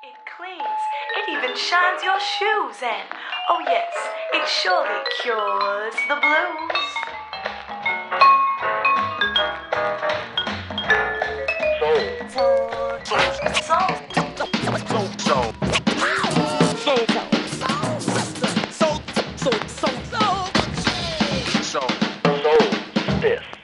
It cleans, it even shines your shoes, and oh yes, it surely cures the blues. So, stiff.